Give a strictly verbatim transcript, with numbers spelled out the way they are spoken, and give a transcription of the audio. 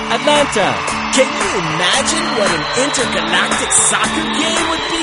Atlanta. Can you imagine what an intergalactic soccer game would be?